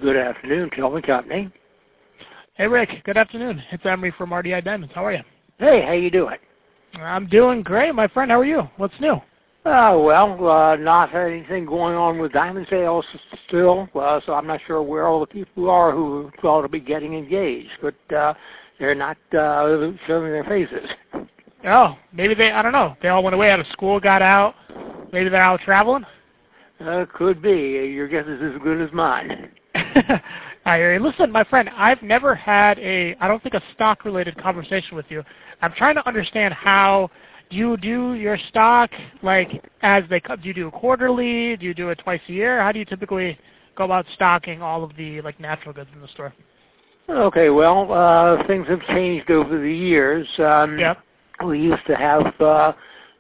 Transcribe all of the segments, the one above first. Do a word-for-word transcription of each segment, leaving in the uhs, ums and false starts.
Good afternoon, Tillman Company. Hey, Rick. Good afternoon. It's Emery from R D I Diamonds. How are you? Hey, how you doing? I'm doing great, my friend. How are you? What's new? Uh, well, uh, not anything going on with diamond sales still, uh, so I'm not sure where all the people are who ought to be getting engaged, but uh, they're not uh, showing their faces. Oh, maybe they, I don't know. They all went away out of school, got out. Maybe they're out traveling? Uh, could be. Your guess is as good as mine. I hear you. Listen, my friend, I've never had a, I don't think a stock-related conversation with you. I'm trying to understand how, do you do your stock, like, as they come, do you do it quarterly? Do you do it twice a year? How do you typically go about stocking all of the, like, natural goods in the store? Okay, well, uh, things have changed over the years. Um, yep. We used to have uh,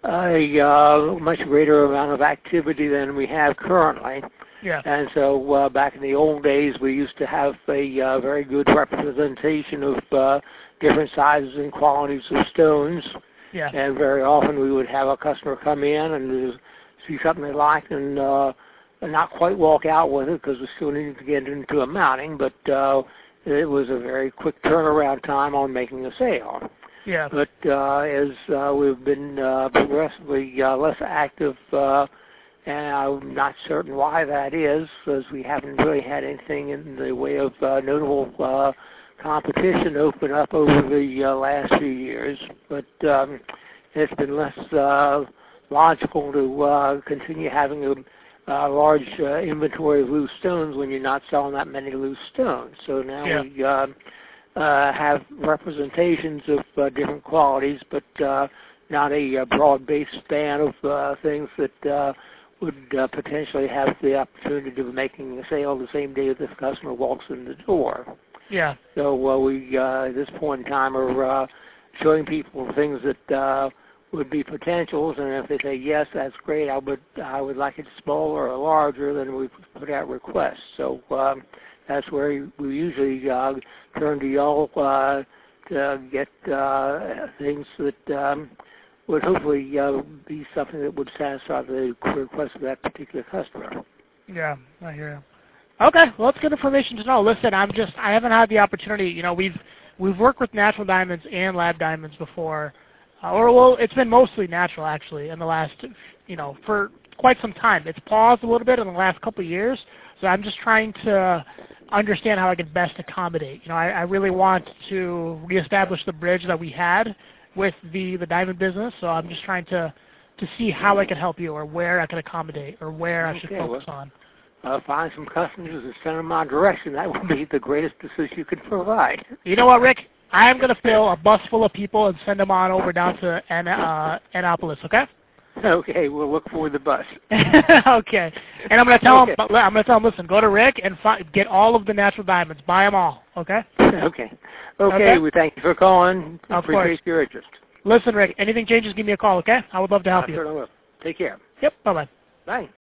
a uh, much greater amount of activity than we have currently. Yeah. And so uh, back in the old days, we used to have a uh, very good representation of uh, different sizes and qualities of stones. Yeah. And very often we would have a customer come in and see something they liked and, uh, and not quite walk out with it because we still needed to get into a mounting, but uh, it was a very quick turnaround time on making a sale. Yeah. But uh, as uh, we've been uh, progressively uh, less active, uh, and I'm not certain why that is, because we haven't really had anything in the way of uh, notable uh, competition open up over the uh, last few years. But um, it's been less uh, logical to uh, continue having a uh, large uh, inventory of loose stones when you're not selling that many loose stones. So now yeah. we uh, uh, have representations of uh, different qualities, but uh, not a uh, broad-based span of uh, things that uh, would uh, potentially have the opportunity of making a sale the same day that the customer walks in the door. Yeah. So uh, we, uh, at this point in time, are uh, showing people things that uh, would be potentials, and if they say, yes, that's great, I would I would like it smaller or larger, then we put out requests. So um, that's where we usually uh, turn to y'all uh, to get uh, things that um, would hopefully uh, be something that would satisfy the request of that particular customer. Yeah, I hear you. Okay, well, that's good information to know. Listen, I'm just, I haven't had the opportunity, you know, we've, we've worked with natural diamonds and lab diamonds before, uh, or, well, it's been mostly natural, actually, in the last, you know, for quite some time. It's paused a little bit in the last couple of years, so I'm just trying to understand how I can best accommodate. You know, I, I really want to reestablish the bridge that we had with the, the diamond business, so I'm just trying to, to see how I can help you or where I can accommodate or where I should okay, focus well, on. Uh, find some customers and send them my direction. That would be the greatest assist you could provide. You know what, Rick? I am going to fill a bus full of people and send them on over down to An- uh, Annapolis, okay? Okay, we'll look for the bus. Okay. And I'm going to tell okay. them, I'm going to tell them, listen, go to Rick and fi- get all of the natural diamonds. Buy them all, okay? Okay. Okay, okay? we thank you for calling. Of Appreciate course. your interest. Listen, Rick, anything changes, give me a call, okay? I would love to help I you. certainly will. Take care. Yep, bye-bye. Bye.